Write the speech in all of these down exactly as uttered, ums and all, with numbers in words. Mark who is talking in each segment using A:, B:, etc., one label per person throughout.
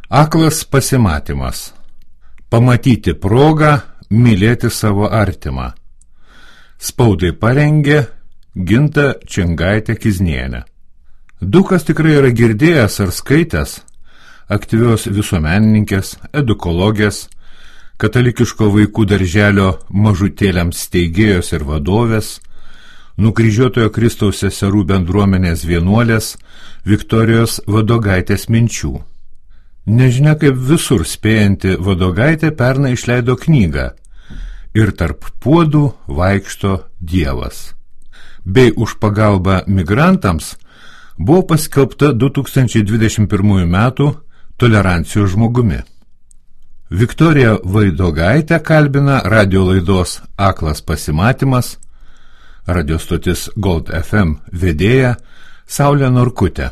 A: Aklas pasimatymas. Pamatyti progą mylėti savo artimą. Spaudai parengė Ginta Čengaitė Kiznienė. Daug kas tikrai yra girdėjęs ar skaitęs aktyvios visuomenininkės, edukologės, katalikiško vaikų darželio mažutėliams steigėjos ir vadovės, nukryžiuotojo Kristaus seserų bendruomenės vienuolės Viktorijos Vadogaitės minčių. Nežinia kaip visur spėjanti Vadogaitė pernai išleido knygą Ir tarp puodų vaikšto Dievas. Bei už pagalbą migrantams buvo paskelbta du tūkstančiai dvidešimt pirmųjų metų tolerancijos žmogumi. Viktorija Vadogaitė kalbina radio laidos Aklas pasimatymas, radio stotis Gold F M vedėja Saulė Norkutė.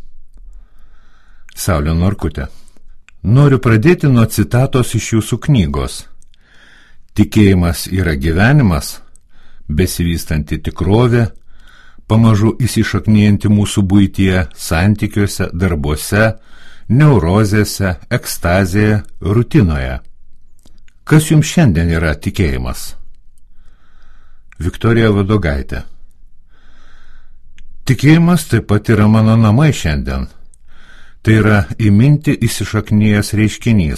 A: Saulė Norkutė. Noriu pradėti nuo citatos iš jūsų knygos. Tikėjimas yra gyvenimas, besivystanti tikrovė, pamažu įsišaknijanti mūsų buityje, santykiuose, darbuose, neurozėse, ekstazėje, rutinoje. Kas jums šiandien yra tikėjimas? Viktorija Vadogaitė. Tikėjimas taip pat yra mano namai šiandien. Tai yra į mintį įsišaknyjęs reiškinys,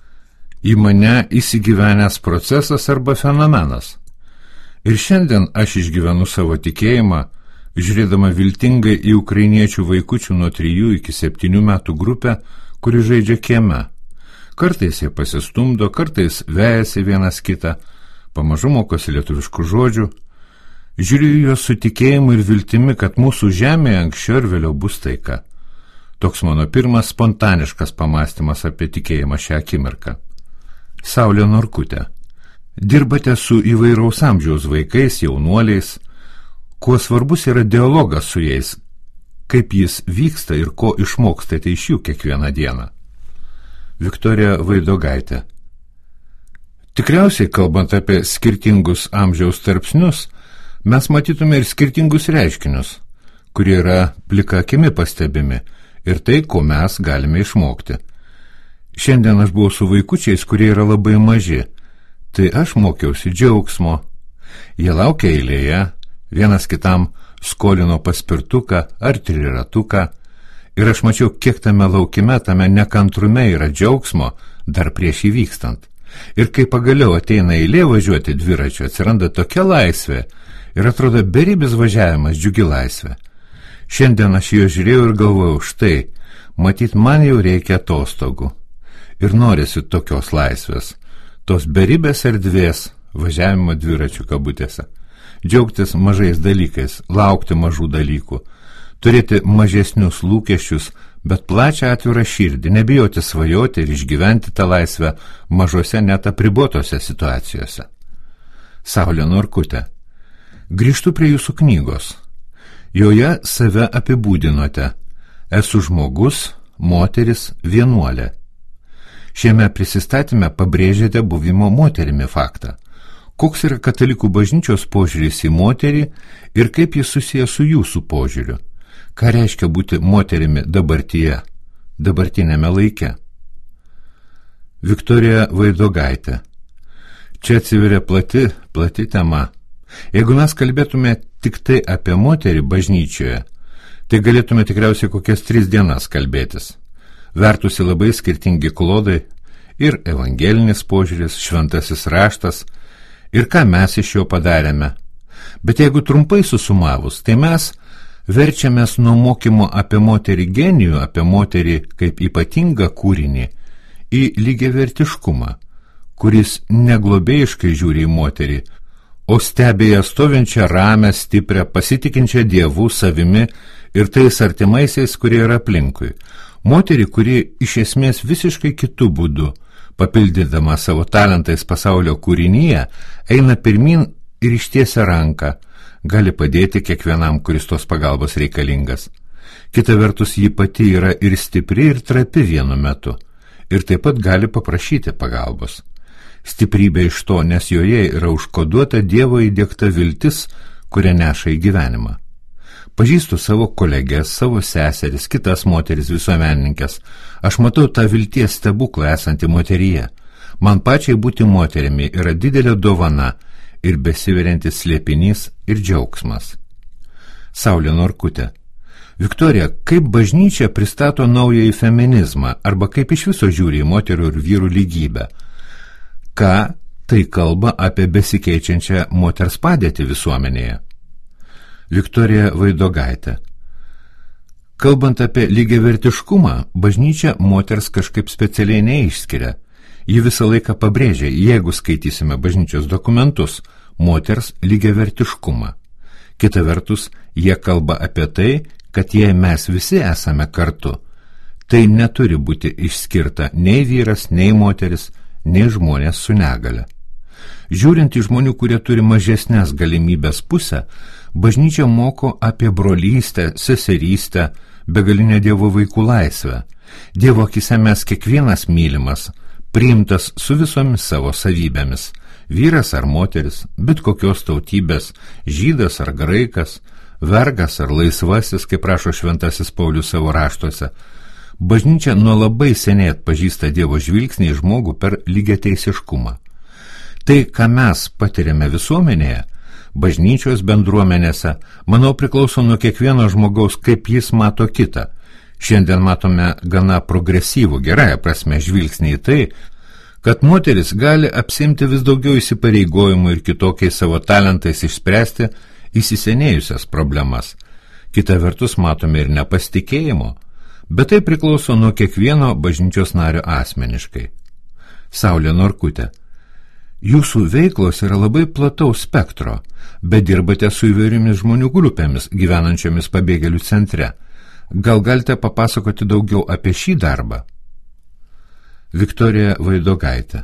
A: į mane įsigyvenęs procesas arba fenomenas. Ir šiandien aš išgyvenu savo tikėjimą, žiūrėdama viltingai į ukrainiečių vaikučių nuo trijų iki septynių metų grupę, kuri žaidžia kieme. Kartais jie pasistumdo, kartais vejasi vienas kitą, pamažu mokosi lietuviškų žodžių. Žiūriu juos su tikėjimu ir viltimi, kad mūsų žemėje anksčiau ir vėliau bus taika. Toks mano pirmas spontaniškas pamąstymas apie tikėjimą šią akimirką. Saulė Norkutė. Dirbate su įvairaus amžiaus vaikais, jaunuoliais. Kuo svarbus yra dialogas su jais, kaip jis vyksta ir ko išmokstate iš jų kiekvieną dieną. Viktorija Vadogaitė. Tikriausiai, kalbant apie skirtingus amžiaus tarpsnius, mes matytume ir skirtingus reiškinius, kurie yra plika akimi pastebimi, ir tai, ko mes galime išmokti. Šiandien aš buvau su vaikučiais, kurie yra labai maži. Tai aš mokiausi džiaugsmo. Jie laukia eilėje, vienas kitam skolino paspirtuką ar triratuką. Ir aš mačiau, kiek tame laukime, tame nekantrume yra džiaugsmo, dar prieš įvykstant. Ir kai pagaliau ateina eilė važiuoti dviračiu, atsiranda tokia laisvė ir atrodo beribis važiavimas, džiugi laisvė. Šiandien aš jo žiūrėjau ir galvojau, štai, matyt, man jau reikia atostogų. Ir norisi tokios laisvės, tos beribės erdvės, važiavimo dviračių kabutėse. Džiaugtis mažais dalykais, laukti mažų dalykų, turėti mažesnius lūkesčius, bet plačią atvirą širdį, nebijoti svajoti ir išgyventi tą laisvę mažose net apribotose situacijose. Saulė Norkutė. Grįžtu prie jūsų knygos. Joje save apibūdinote. Esu žmogus, moteris, vienuolė. Šiame prisistatyme pabrėžėte buvimo moterimi faktą. Koks yra katalikų bažnyčios požiūris į moterį ir kaip jis susijęs su jūsų požiūriu? Ką reiškia būti moterimi dabartyje, dabartinėme laike? Viktorija Vadogaitė. Čia atsiveria plati, plati tema. Jeigu mes kalbėtume tik tai apie moterį bažnyčioje, tai galėtume tikriausiai kokias tris dienas kalbėtis. Vertusi labai skirtingi klodai ir evangelinis požiūris, šventasis raštas ir ką mes iš jo padarėme. Bet jeigu trumpai susumavus, tai mes verčiamės nuo mokymo apie moterį genijų, apie moterį kaip ypatingą kūrinį, į lygiavertiškumą, kuris neglobėjiškai žiūri į moterį, o stebėja stovinčią ramę, stiprią, pasitikinčią Dievu, savimi ir tais artimaisiais, kurie yra aplinkui. Moterį, kuri iš esmės visiškai kitų būdų, papildydama savo talentais pasaulio kūrinyje, eina pirmin ir ištiesia ranką, gali padėti kiekvienam, kuris tos pagalbos reikalingas. Kita vertus, ji pati yra ir stipri, ir trapi vienu metu, ir taip pat gali paprašyti pagalbos. Stiprybė iš to, nes joje yra užkoduota Dievo įdiegta viltis, kurią neša į gyvenimą. Pažįstu savo kolegės, savo seseris, kitas moteris visuomenininkės. Aš matau tą vilties stebuklą esantį moteryje. Man pačiai būti moterimi yra didelė dovana ir besiveriantis slėpinys ir džiaugsmas. Saulė Norkutė. Viktorija, kaip bažnyčia pristato naująjį feminizmą arba kaip iš viso žiūri į moterų ir vyrų lygybę? Ką tai kalba apie besikeičiančią moters padėtį visuomenėje? Viktorija Vaidogaitė. Kalbant apie lygiavertiškumą, bažnyčia moters kažkaip specialiai neišskiria. Ji visą laiką pabrėžia, jeigu skaitysime bažnyčios dokumentus, moters lygiavertiškumą. Kita vertus, jie kalba apie tai, kad jei mes visi esame kartu, tai neturi būti išskirta nei vyras, nei moteris, nei žmonės su negale. Žiūrint į žmonių, kurie turi mažesnės galimybės pusę, bažnyčia moko apie brolystę, seserystę, begalinę Dievo vaikų laisvę. Dievo akyse mes kiekvienas mylimas, priimtas su visomis savo savybėmis. Vyras ar moteris, bet kokios tautybės, žydas ar graikas, vergas ar laisvasis, kaip rašo šventasis Paulius savo raštuose. Bažnyčia nuo labai seniai atpažįsta Dievo žvilgsnį į žmogų per lygiateisiškumą. Tai, ką mes patiriame visuomenėje, bažnyčios bendruomenėse, manau, priklauso nuo kiekvieno žmogaus, kaip jis mato kitą. Šiandien matome gana progresyvų, gerąją prasme, žvilgsnį į tai, kad moteris gali apsimti vis daugiau įsipareigojimų ir kitokiais savo talentais išspręsti įsisenėjusias problemas. Kita vertus matome ir nepasitikėjimo, bet tai priklauso nuo kiekvieno bažnyčios nario asmeniškai. Saulė Norkutė. Jūsų veiklos yra labai plataus spektro, bet dirbate su įvairiomis žmonių grupėmis gyvenančiomis pabėgėlių centre. Gal galite papasakoti daugiau apie šį darbą? Viktorija Vaidogaitė.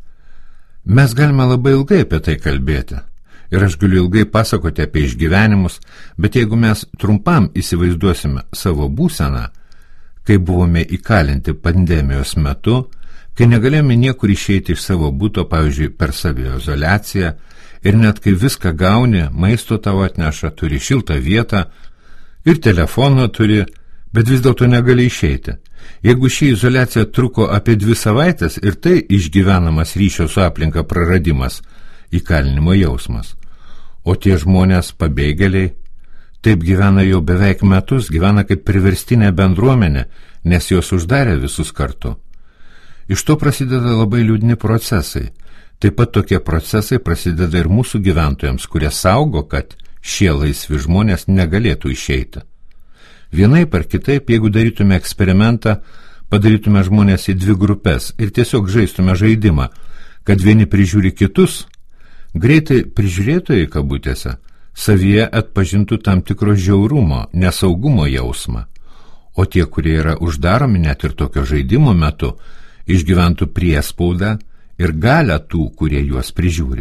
A: Mes galime labai ilgai apie tai kalbėti. Ir aš galiu ilgai pasakoti apie išgyvenimus, bet jeigu mes trumpam įsivaizduosime savo būseną, kai buvome įkalinti pandemijos metu, kai negalėjome niekur išeiti iš savo buto, pavyzdžiui, per saviizoliaciją, ir net kai viską gauni, maisto tau atneša, turi šiltą vietą ir telefoną turi, bet vis dėlto negali išeiti. Jeigu ši izoliacija truko apie dvi savaitės ir tai išgyvenamas ryšio su aplinka praradimas, įkalinimo jausmas. O tie žmonės pabėgėliai taip gyvena jau beveik metus, gyvena kaip priverstinė bendruomenė, nes jos uždarė visus kartu. Iš to prasideda labai liūdni procesai. Taip pat tokie procesai prasideda ir mūsų gyventojams, kurie saugo, kad šie laisvi žmonės negalėtų išeiti. Vienaip ar kitaip, jeigu darytume eksperimentą, padarytume žmonės į dvi grupės ir tiesiog žaistume žaidimą, kad vieni prižiūri kitus, greitai prižiūrėtojai kabutėse savyje atpažintų tam tikro žiaurumo, nesaugumo jausmą, o tie, kurie yra uždaromi net ir tokio žaidimo metu, išgyventų priespaudą ir galią tų, kurie juos prižiūri.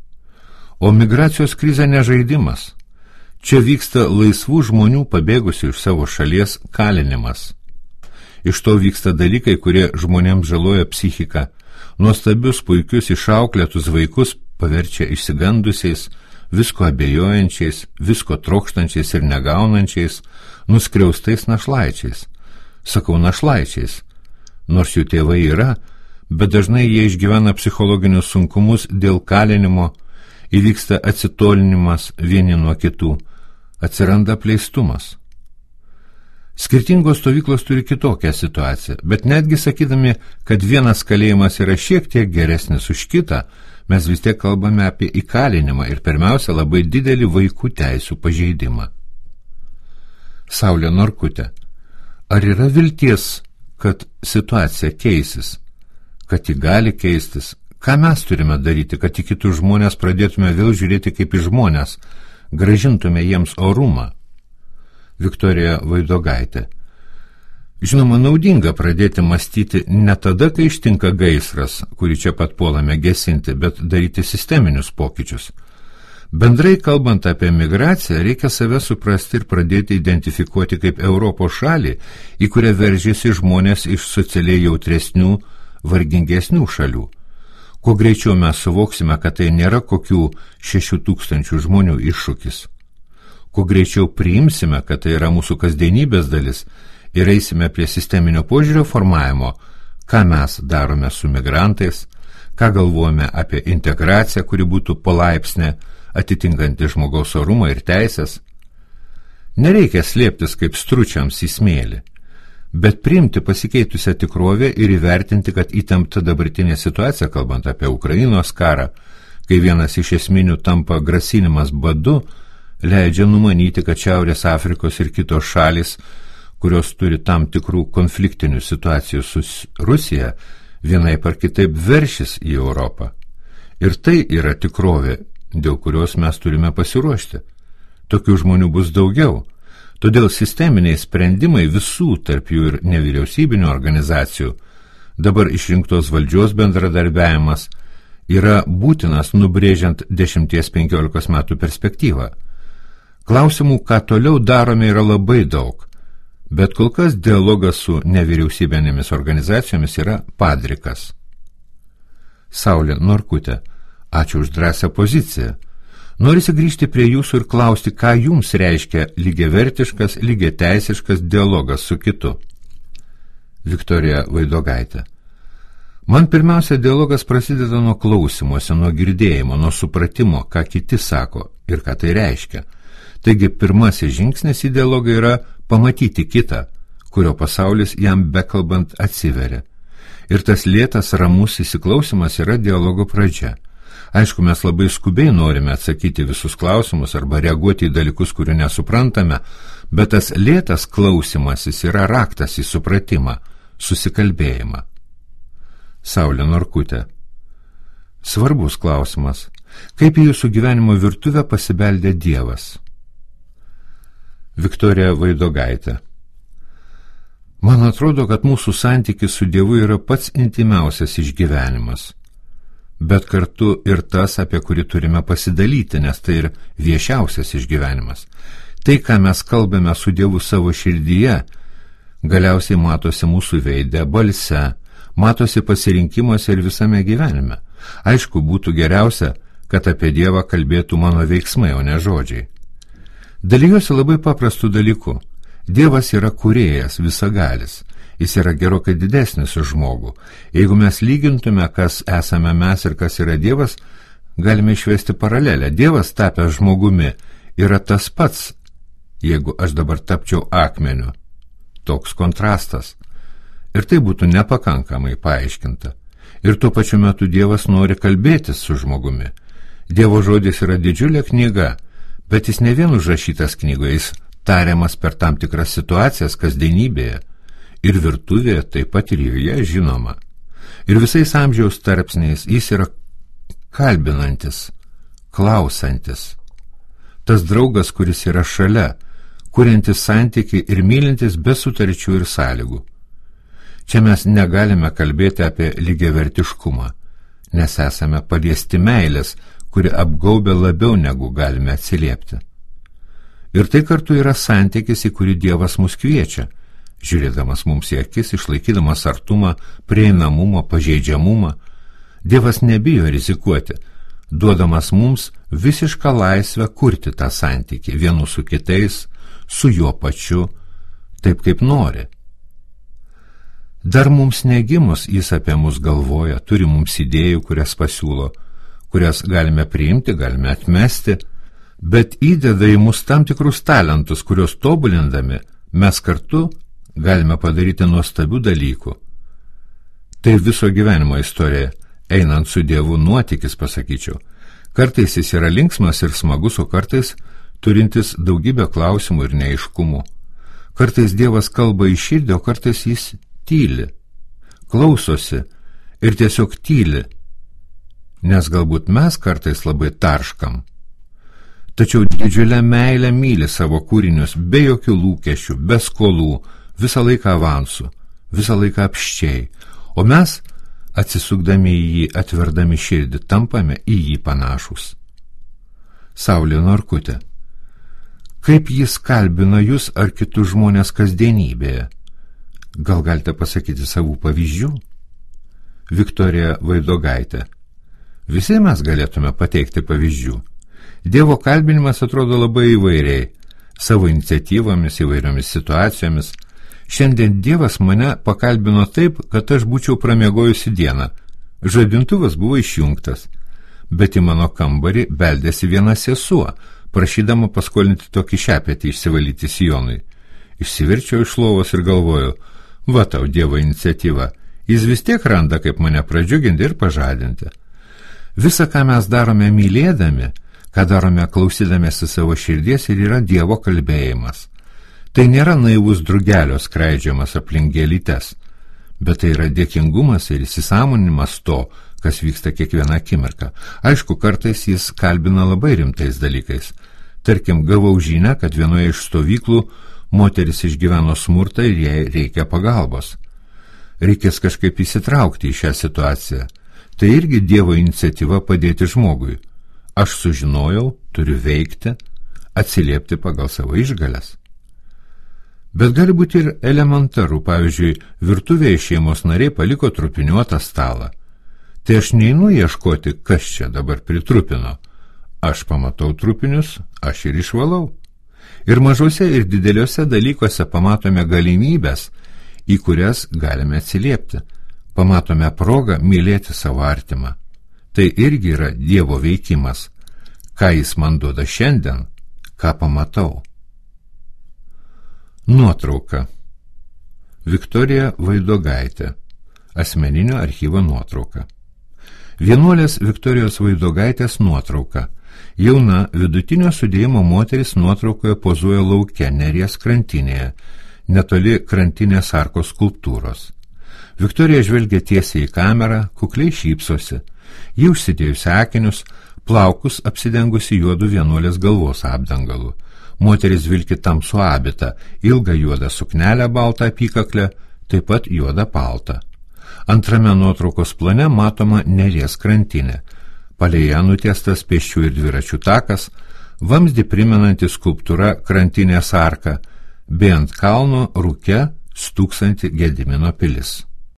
A: O migracijos krizė ne žaidimas. Čia vyksta laisvų žmonių pabėgusių iš savo šalies kalinimas. Iš to vyksta dalykai, kurie žmonėms žaloja psichiką. Nuostabius, puikius, išauklėtus vaikus paverčia išsigandusiais, visko abejojančiais, visko trokštančiais ir negaunančiais, nuskriaustais našlaičiais. Sakau našlaičiais, nors jų tėvai yra, bet dažnai jie išgyvena psichologinius sunkumus dėl kalinimo, įvyksta atsitolinimas vieni nuo kitų, atsiranda apleistumas. Skirtingos stovyklos turi kitokią situaciją, bet netgi sakydami, kad vienas kalėjimas yra šiek tiek geresnis už kitą, mes vis tiek kalbame apie įkalinimą ir pirmiausia labai didelį vaikų teisių pažeidimą. Saulė Norkutė. Ar yra vilties, kad situacija keisis, kad ji gali keistis? Ką mes turime daryti, kad į kitus žmonės pradėtume vėl žiūrėti kaip į žmonės, grąžintume jiems orumą? Viktorija Vaidogaitė. Žinoma, naudinga pradėti mąstyti ne tada, kai ištinka gaisras, kurį čia pat puolame gesinti, bet daryti sisteminius pokyčius. Bendrai kalbant apie migraciją, reikia save suprasti ir pradėti identifikuoti kaip Europos šalį, į kurią veržiasi žmonės iš socialiai jautresnių, vargingesnių šalių. Kuo greičiau mes suvoksime, kad tai nėra kokių šešių tūkstančių žmonių iššūkis. kuo greičiau priimsime, kad tai yra mūsų kasdienybės dalis ir eisime prie sisteminio požiūrio formavimo, ką mes darome su migrantais, ką galvojame apie integraciją, kuri būtų palaipsnė, atitinkanti žmogaus orumą ir teisės. Nereikia slėptis kaip stručiams į smėlį, bet priimti pasikeitusią tikrovę ir įvertinti, kad įtempta dabartinė situacija, kalbant apie Ukrainos karą, kai vienas iš esminių tampa grasinimas badu, leidžia numanyti, kad Šiaurės Afrikos ir kitos šalis, kurios turi tam tikrų konfliktinių situacijų su Rusija, vienaip ar kitaip veršis į Europą. Ir tai yra tikrovė, dėl kurios mes turime pasiruošti. Tokių žmonių bus daugiau. Todėl sisteminiai sprendimai visų, tarp jų ir nevyriausybinių organizacijų, dabar išrinktos valdžios bendradarbiavimas yra būtinas nubrėžiant dešimties penkiolikos metų perspektyvą. Klausimų, ką toliau darome, yra labai daug, bet kol kas dialogas su nevyriausybinėmis organizacijomis yra padrikas. Saulė Norkutė, ačiū už drąsią poziciją. Norisi grįžti prie jūsų ir klausti, ką jums reiškia lygiavertiškas, lygiateisiškas dialogas su kitu. Viktorija Vaidogaitė. Man pirmiausia, dialogas prasideda nuo klausimuose, nuo girdėjimo, nuo supratimo, ką kiti sako ir ką tai reiškia. Taigi pirmasis žingsnis į dialogą yra pamatyti kitą, kurio pasaulis jam bekalbant atsiveria. Ir tas lėtas, ramus įsiklausimas yra dialogo pradžia. Aišku, mes labai skubiai norime atsakyti visus klausimus arba reaguoti į dalykus, kurių nesuprantame, bet tas lėtas klausimasis yra raktas į supratimą, susikalbėjimą. Saulė Norkutė. Svarbus klausimas. Kaip į jūsų gyvenimo virtuvę pasibeldė Dievas? Viktorija Vaidogaitė. Man atrodo, kad mūsų santykis su Dievu yra pats intimiausias išgyvenimas, bet kartu ir tas, apie kurį turime pasidalyti, nes tai ir viešiausias išgyvenimas. Tai, ką mes kalbame su Dievu savo širdyje, galiausiai matosi mūsų veide, balse, matosi pasirinkimuose ir visame gyvenime. Aišku, būtų geriausia, kad apie Dievą kalbėtų mano veiksmai, o ne žodžiai. Dalyjuosi labai paprastų dalykų. Dievas yra kūrėjas, visagalis. Jis yra gerokai didesnis už žmogų. Jeigu mes lygintume, kas esame mes ir kas yra Dievas, galime išvesti paralelę. Dievas tapęs žmogumi yra tas pats, jeigu aš dabar tapčiau akmeniu. Toks kontrastas. Ir tai būtų nepakankamai paaiškinta. Ir tuo pačiu metu Dievas nori kalbėtis su žmogumi. Dievo žodis yra didžiulė knyga, bet jis ne vien užrašytas knygoje, jis tariamas per tam tikras situacijas kasdienybėje ir virtuvėje, taip pat ir joje žinoma. Ir visais amžiaus tarpsniais jis yra kalbinantis, klausantis. Tas draugas, kuris yra šalia, kuriantis santykį ir mylintis be sutarčių ir sąlygų. Čia mes negalime kalbėti apie lygiavertiškumą, nes esame paliesti meilės, kuri apgaubia labiau negu galime atsiliepti. Ir tai kartu yra santykis, į kurį Dievas mus kviečia, žiūrėdamas mums į akis, išlaikydamas artumą, prieinamumą, pažeidžiamumą. Dievas nebijo rizikuoti, duodamas mums visišką laisvę kurti tą santykį vienų su kitais, su juo pačiu, taip kaip nori. Dar mums negimus jis apie mus galvoja, turi mums idėjų, kurias pasiūlo, kurias galime priimti, galime atmesti, bet įdeda į mus tam tikrus talentus, kurios tobulindami mes kartu galime padaryti nuostabių dalykų. Tai viso gyvenimo istorija, einant su Dievu nuotykis, pasakyčiau. Kartais jis yra linksmas ir smagus, o kartais turintis daugybę klausimų ir neaiškumų. Kartais Dievas kalba į širdį, o kartais jis tyli, klausosi ir tiesiog tyli, nes galbūt mes kartais labai tarškam. Tačiau didžiulę meilę myli savo kūrinius be jokių lūkesčių, be skolų, visą laiką avansų, visą laiką apščiai, o mes, atsisukdami į jį, atverdami širdį, tampame į jį panašus. Saulė Norkutė. Kaip jis kalbina jūs ar kitus žmonės kasdienybėje? Gal galite pasakyti savų pavyzdžių? Viktorija Vaidogaitė. Visi mes galėtume pateikti pavyzdžių. Dievo kalbinimas atrodo labai įvairiai. savo iniciatyvomis, įvairiomis situacijomis. Šiandien Dievas mane pakalbino taip, kad aš būčiau pramiegojusi dieną. Žadintuvas buvo išjungtas, bet į mano kambarį beldėsi viena sesuo, prašydama paskolinti tokį šepetį išsivalyti sijonui. Išsiverčiau iš lovos ir galvoju, va tau Dievo iniciatyva, jis vis tiek randa, kaip mane pradžiuginti ir pažadinti. Visa, ką mes darome mylėdami, ką darome klausydamėsi savo širdies, ir yra Dievo kalbėjimas. Tai nėra naivus drugelio skraidžiamas aplink gėlytes, bet tai yra dėkingumas ir įsisąmoninimas to, kas vyksta kiekvieną akimirką. Aišku, kartais jis kalbina labai rimtais dalykais. Tarkim, gavau žinią, kad vienoje iš stovyklų moteris išgyveno smurtą ir jai reikia pagalbos. Reikės kažkaip įsitraukti į šią situaciją. Tai irgi Dievo iniciatyva padėti žmogui. Aš sužinojau, turiu veikti, atsiliepti pagal savo išgales. Bet gali būti ir elementaru, pavyzdžiui, virtuvėje šeimos nariai paliko trupiniuotą stalą. Tai aš neinu ieškoti, kas čia dabar pritrupino. Aš pamatau trupinius, aš ir išvalau. Ir mažose ir dideliuose dalykuose pamatome galimybės, į kurias galime atsiliepti. Pamatome progą mylėti savo artimą. Tai irgi yra Dievo veikimas. Ką jis man duoda šiandien, ką pamatau. Nuotrauka. Viktorija Vaidogaitė. Asmeninio archyvo nuotrauka. Vienuolės Viktorijos Vaidogaitės nuotrauka. Jauna vidutinio sudėjimo moteris nuotraukoje pozuoja lauke Neries krantinėje, netoli krantinės arkos skulptūros. Viktorija žvelgia tiesiai į kamerą, kukliai šypsosi. Ji užsidėjusi akinius, plaukus apsidengusi juodu vienuolės galvos apdangalu. Moteris vilki tamsų abitą, ilgą juodą suknelę baltą apykaklę, taip pat juodą paltą. Antrame nuotraukos plane matoma Neries krantinė. Palei ją nutiestas pėsčių ir dviračių takas, vamzdį primenanti skulptūra Krantinės arka, bei ant kalno rūke stūksanti Gedimino pilis.